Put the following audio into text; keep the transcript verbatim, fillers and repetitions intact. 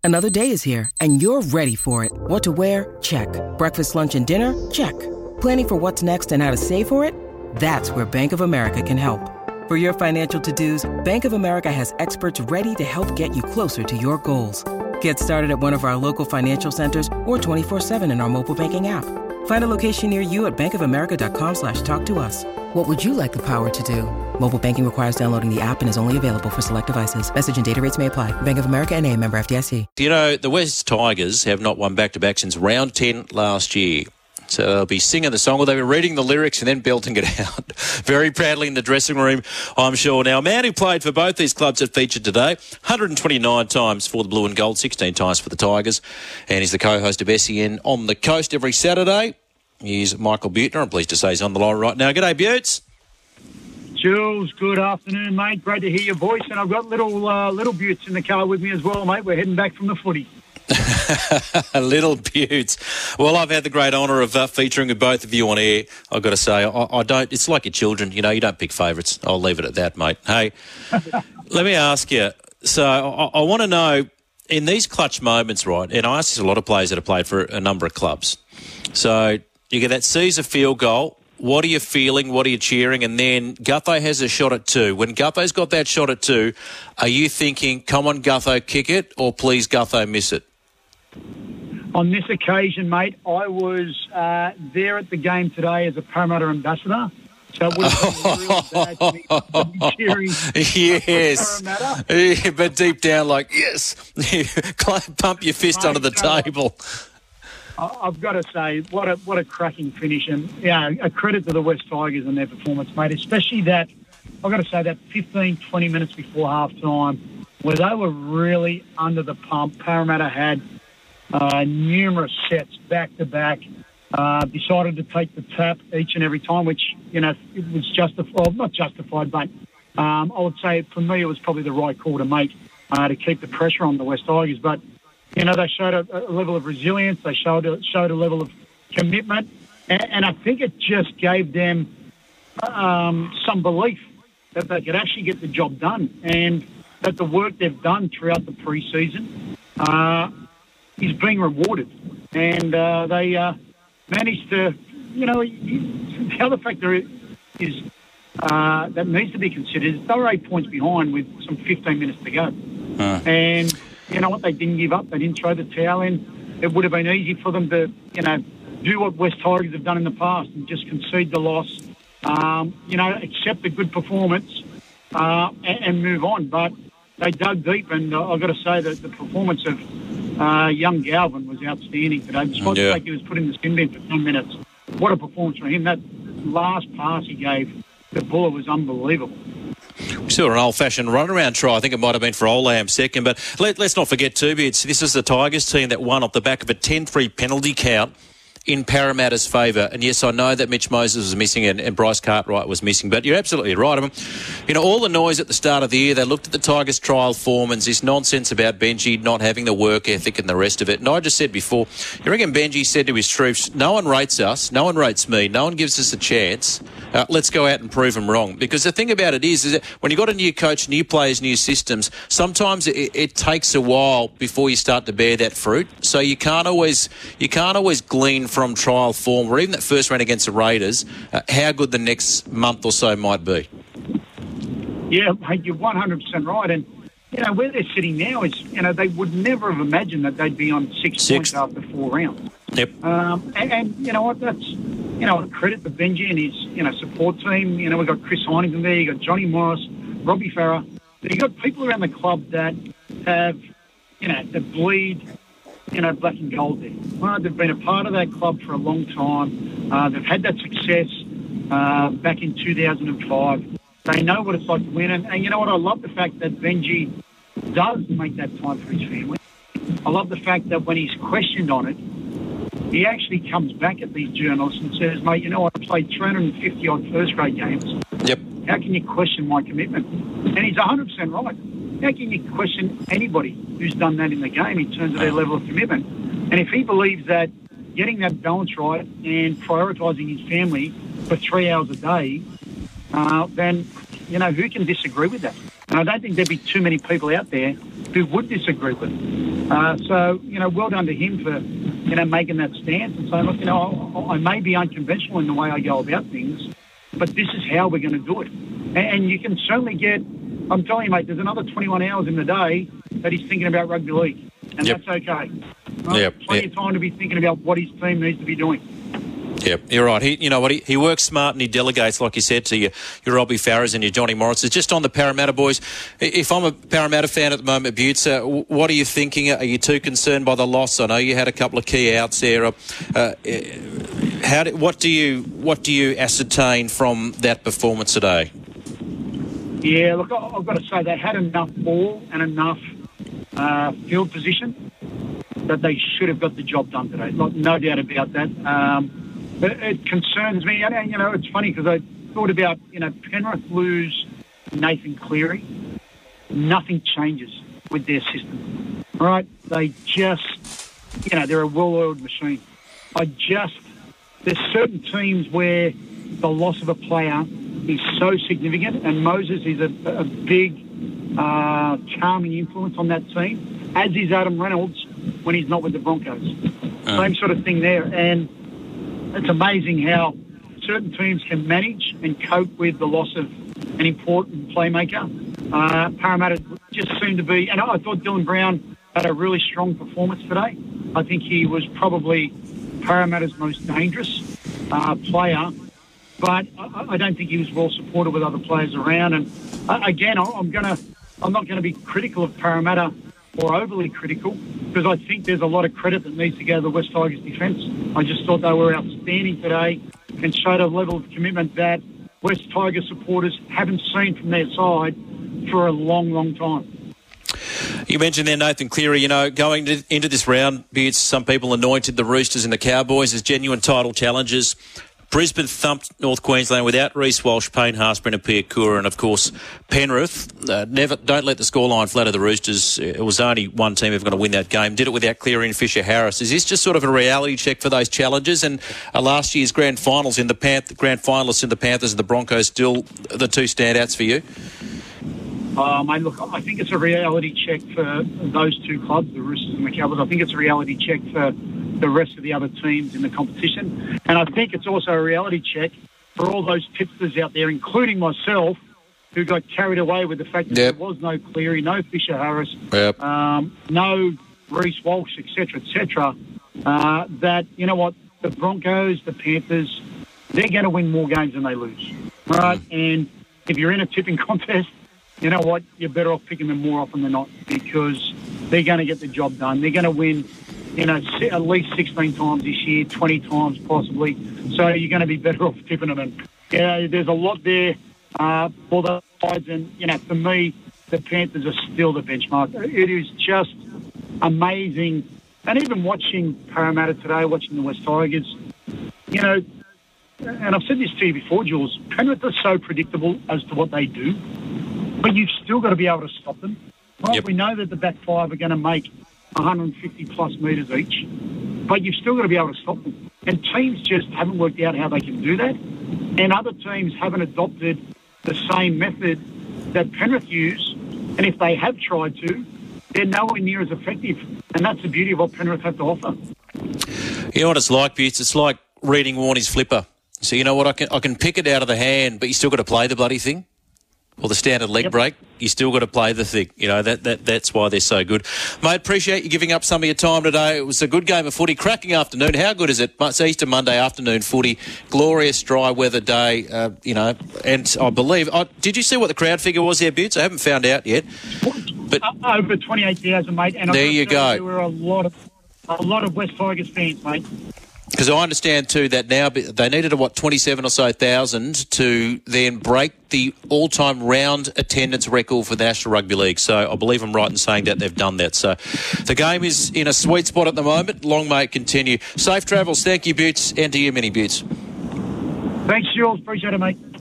Another day is here, and you're ready for it. What to wear? Check. Breakfast, lunch, and dinner? Check. Planning for what's next and how to save for it? That's where Bank of America can help. For your financial to-dos, Bank of America has experts ready to help get you closer to your goals. Get started at one of our local financial centers or twenty-four seven in our mobile banking app. Find a location near you at bankofamerica.com slash talk to us. What would you like the power to do? Mobile banking requires downloading the app and is only available for select devices. Message and data rates may apply. Bank of America N A, member F D I C. You know, the West Tigers have not won back-to-back since round ten last year. So they'll be singing the song, or they'll be reading the lyrics and then belting it out very proudly in the dressing room, I'm sure. Now, a man who played for both these clubs that featured today, one hundred twenty-nine times for the Blue and Gold, sixteen times for the Tigers, and he's the co-host of S E N on the Coast every Saturday. He's Michael Butner. I'm pleased to say he's on the line right now. G'day, Butts. Jules, good afternoon, mate. Great to hear your voice. And I've got little uh, little Butts in the car with me as well, mate. We're heading back from the footy. Little Butts. Well, I've had the great honour of uh, featuring with both of you on air. I've got to say, I, I don't. It's like your children. You know, you don't pick favourites. I'll leave it at that, mate. Hey, let me ask you. So I, I want to know, in these clutch moments, right, and I ask this a lot of players that have played for a number of clubs. So you get that Caesar field goal. What are you feeling? What are you cheering? And then Gutho has a shot at two. When Gutho's got that shot at two, are you thinking, come on, Gutho, kick it, or please, Gutho, miss it? On this occasion, mate, I was uh, there at the game today as a Parramatta ambassador. So it would have been real bad to me to be cheering yes. for Parramatta. Yeah, but deep down, like, yes, pump your fist Mate, under the uh, table. I've got to say, what a what a cracking finish, and yeah, a credit to the West Tigers and their performance, mate. Especially that, I've got to say that fifteen, twenty minutes before half time, where they were really under the pump. Parramatta had uh, numerous sets back to back. Uh, decided to take the tap each and every time, which you know it was justified, well, not justified, but um, I would say for me it was probably the right call to make uh, to keep the pressure on the West Tigers, but. You know, they showed a, a level of resilience. They showed a, showed a level of commitment. And, and I think it just gave them um, some belief that they could actually get the job done and that the work they've done throughout the pre-season uh, is being rewarded. And uh, they uh, managed to, you know, the other factor is uh, that needs to be considered is they were eight points behind with some fifteen minutes to go. Uh. And... You know what? They didn't give up. They didn't throw the towel in. It would have been easy for them to, you know, do what West Tigers have done in the past and just concede the loss, um, you know, accept a good performance uh, and, and move on. But they dug deep, and uh, I've got to say that the performance of uh, young Galvin was outstanding today. Despite yeah. the fact he was put in the sin bin for ten minutes, what a performance from him. That last pass he gave the Buller was unbelievable. We saw an old-fashioned run-around try. I think it might have been for Olam second. But let, let's not forget, too, it's, this is the Tigers team that won off the back of a ten three penalty count in Parramatta's favour. And, yes, I know that Mitch Moses was missing and, and Bryce Cartwright was missing. But you're absolutely right. I mean, you know, all the noise at the start of the year, they looked at the Tigers' trial form and this nonsense about Benji not having the work ethic and the rest of it. And I just said before, you reckon Benji said to his troops, no one rates us, no one rates me, no one gives us a chance. Uh, let's go out and prove them wrong. Because the thing about it is, is that when you've got a new coach, new players, new systems, sometimes it, it takes a while before you start to bear that fruit. So you can't always you can't always glean from trial form, or even that first round against the Raiders, uh, how good the next month or so might be. Yeah, mate, you're one hundred percent right. And, you know, where they're sitting now is, you know, they would never have imagined that they'd be on six Sixth. points after four rounds. Yep. Um, and, and, you know what, that's, you know, credit to Benji and his, you know, support team. You know, we've got Chris Heineken there, you've got Johnny Morris, Robbie Farah. You've got people around the club that have, you know, that bleed, you know, black and gold there. Well, they've been a part of that club for a long time. Uh, they've had that success uh, back in two thousand five. They know what it's like to win. And, and you know what? I love the fact that Benji does make that time for his family. I love the fact that when he's questioned on it, he actually comes back at these journalists and says, mate, you know, I played three hundred fifty odd first grade games. Yep. How can you question my commitment? And he's one hundred percent right. How can you question anybody who's done that in the game in terms of their level of commitment? And if he believes that getting that balance right and prioritising his family for three hours a day, uh, then, you know, who can disagree with that? And I don't think there'd be too many people out there who would disagree with it. Uh, so, you know, well done to him for, you know, making that stance and saying, look, you know, I, I may be unconventional in the way I go about things, but this is how we're going to do it. And, and you can certainly get, I'm telling you, mate, there's another twenty-one hours in the day that he's thinking about rugby league, and yep. that's okay. Right? Yep. Plenty yep. of time to be thinking about what his team needs to be doing. Yeah, you're right. He, you know what? He, he works smart and he delegates, like you said, to your, your Robbie Farahs and your Johnny Morrises. Just on the Parramatta boys, if I'm a Parramatta fan at the moment, Butts, uh, what are you thinking? Are you too concerned by the loss? I know you had a couple of key outs there. Uh, how do, what do you what do you ascertain from that performance today? Yeah, look, I've got to say they had enough ball and enough uh, field position that they should have got the job done today. Like, no doubt about that. Um, But it concerns me, and, you know, it's funny because I thought about, you know, Penrith lose Nathan Cleary. Nothing changes with their system, all right? They just, you know, they're a well-oiled machine. I just, there's certain teams where the loss of a player is so significant, and Moses is a, a big, uh, charming influence on that team, as is Adam Reynolds when he's not with the Broncos. Um. Same sort of thing there, and it's amazing how certain teams can manage and cope with the loss of an important playmaker. Uh, Parramatta just seemed to be, and I thought Dylan Brown had a really strong performance today. I think he was probably Parramatta's most dangerous uh, player, but I, I don't think he was well supported with other players around. And uh, again, I'm gonna, I'm not going to be critical of Parramatta or overly critical, because I think there's a lot of credit that needs to go to the West Tigers defence. I just thought they were outstanding today and showed a level of commitment that West Tigers supporters haven't seen from their side for a long, long time. You mentioned there Nathan Cleary. You know, going to, into this round, Beards, some people anointed the Roosters and the Cowboys as genuine title challengers. Brisbane thumped North Queensland without Reece Walsh, Payne Haasper and Piakura, and of course Penrith. Uh, never, don't let the scoreline flatter the Roosters. It was only one team ever going to win that game. Did it without Cleary and Fisher Harris. Is this just sort of a reality check for those challengers? And uh, last year's grand finals in the Panth- grand finalists in the Panthers and the Broncos still the two standouts for you? Um, I look, I think it's a reality check for those two clubs, the Roosters and the Cowboys. I think it's a reality check for the rest of the other teams in the competition. And I think it's also a reality check for all those tipsters out there, including myself, who got carried away with the fact that yep. there was no Cleary, no Fisher Harris, yep. um, no Reece Walsh, et cetera, et cetera, uh, that, you know what, the Broncos, the Panthers, they're going to win more games than they lose, right? Mm. And if you're in a tipping contest, you know what, you're better off picking them more often than not, because they're going to get the job done. They're going to win, you know, at least sixteen times this year, twenty times possibly. So you're going to be better off tipping them. And yeah, there's a lot there uh, for the sides. And, you know, for me, the Panthers are still the benchmark. It is just amazing. And even watching Parramatta today, watching the West Tigers, you know, and I've said this to you before, Jules, Penrith are so predictable as to what they do, but you've still got to be able to stop them. Right? Yep. We know that the back five are going to make one hundred fifty plus metres each, but you've still got to be able to stop them. And teams just haven't worked out how they can do that. And other teams haven't adopted the same method that Penrith use. And if they have tried to, they're nowhere near as effective. And that's the beauty of what Penrith have to offer. You know what it's like, Butts? It's like reading Warnie's flipper. So you know what? I can I can pick it out of the hand, but you still got to play the bloody thing. Or the standard leg yep. break, you still got to play the thing. You know, that, that that's why they're so good. Mate, appreciate you giving up some of your time today. It was a good game of footy. Cracking afternoon. How good is it? It's Easter Monday afternoon footy. Glorious dry weather day, uh, you know, and I believe... I, did you see what the crowd figure was there, Butts? I haven't found out yet. But uh, over twenty-eight thousand, mate. And there you go. There were a lot of, a lot of West Tigers fans, mate. Because I understand too that now they needed a, what, twenty-seven or so thousand to then break the all-time round attendance record for the National Rugby League. So I believe I'm right in saying that they've done that. So the game is in a sweet spot at the moment. Long may it continue. Safe travels. Thank you, Butts, and to you, Mini Butts. Thanks, Jules. Appreciate it, mate.